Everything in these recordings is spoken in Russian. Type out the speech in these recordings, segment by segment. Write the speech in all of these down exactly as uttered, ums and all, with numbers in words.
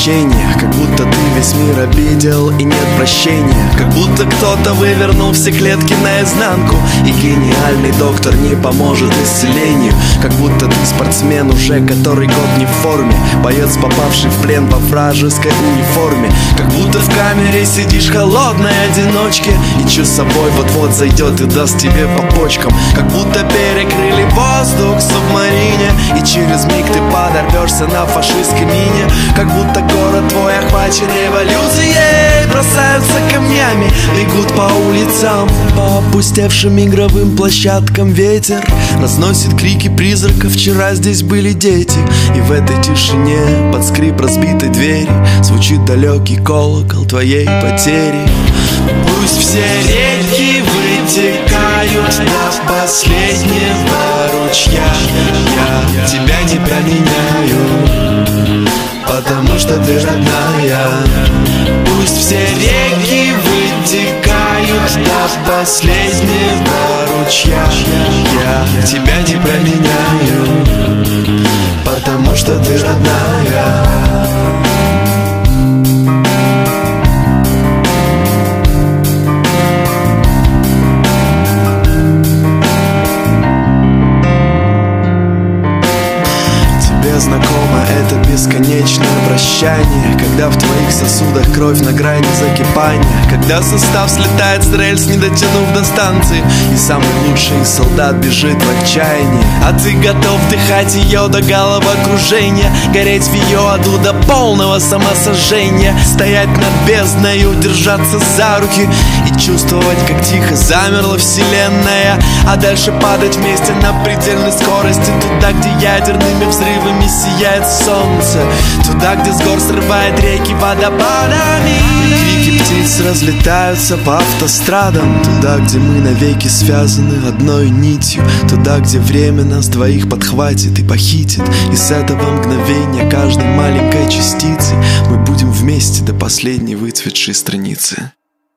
возвращения, как будто ты весь мир обидел и нет прощения, как будто кто-то вывернул все клетки наизнанку, и гениальный доктор не поможет исцелению, как будто ты спортсмен уже который год не в форме, боец, попавший в плен во вражеской униформе, как будто в камере сидишь холодной одиночке, и чё с собой вот-вот зайдет и даст тебе по почкам, как будто перекрыли воздух в субмарине, и через миг ты подорвешься на фашистской мине, как будто город твой охвачен революцией, бросаются камнями, бегут по улицам, по опустевшим игровым площадкам. Ветер разносит крики призраков, вчера здесь были дети, и в этой тишине под скрип разбитой двери звучит далекий колокол твоей потери. Пусть все реки вытекают до последнего ручья, я тебя не променяю, потому что ты родная. Пусть все реки вытекают до последнего ручья, я тебя не променяю, потому что ты родная. Знакомо это бесконечное прощание, когда в твоих сосудах кровь на грани закипания, когда состав слетает с рельс, не дотянув до станции, и самый лучший из солдат бежит в отчаянии, а ты готов вдыхать ее до головокружения, гореть в ее аду до полного самосожжения, стоять над бездною, держаться за руки и чувствовать, как тихо замерла вселенная, а дальше падать вместе на предельной скорости, туда, где ядерными взрывами сияет солнце, туда, где с гор срывает реки водопадами, и крики птиц разлетаются по автострадам, туда, где мы навеки связаны одной нитью, туда, где время нас двоих подхватит и похитит, и с этого мгновения каждой маленькой частицей мы будем вместе до последней выцветшей страницы.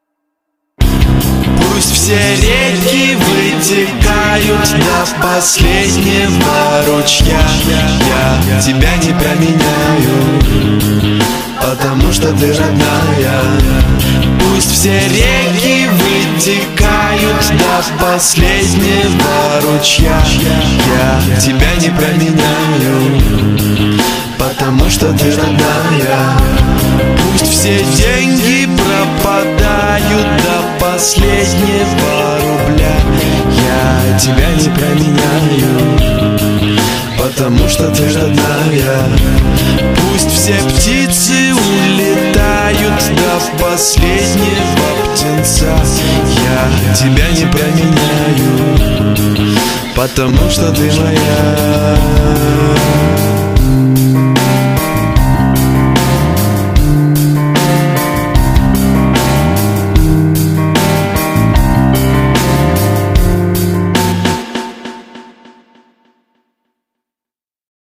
Пусть все реки вытекают до последнего ручья, я тебя не променяю, потому что ты родная. Пусть все реки вытекают до последнего ручья, я тебя не променяю, потому что ты родная. Пусть все деньги пропадают до последнего рубля, я тебя не променяю, потому что ты родная. Пусть все птицы улетают до последнего птенца, я тебя не променяю, потому что ты моя.